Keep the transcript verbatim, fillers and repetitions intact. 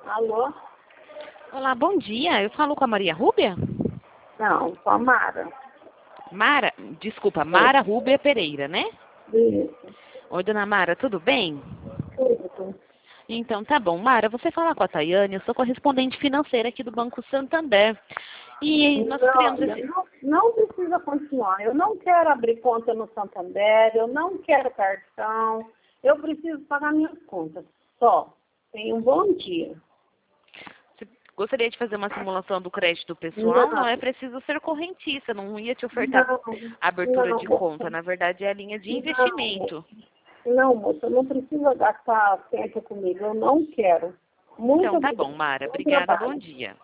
Alô? Olá, bom dia. Eu falo com a Maria Rúbia? Não, com a Mara. Mara, desculpa, Mara Rúbia Pereira, né? Isso. Oi, dona Mara, tudo bem? Tudo. Então, tá bom. Mara, você fala com a Tayane, eu sou correspondente financeira aqui do Banco Santander. E nós Não, criamos olha, esse... não, não precisa continuar. Eu não quero abrir conta no Santander, eu não quero cartão. Eu preciso pagar minhas contas. Só. Tenha um bom dia. Você gostaria de fazer uma simulação do crédito pessoal? Não Não, é preciso ser correntista, não ia te ofertar não, abertura não, de conta. moça. Na verdade, é a linha de Não, investimento. não, moça, não precisa gastar tempo comigo. Eu não quero. Muito Então, tá obrigada. bom, Mara. Bom Obrigada, bom trabalho. dia.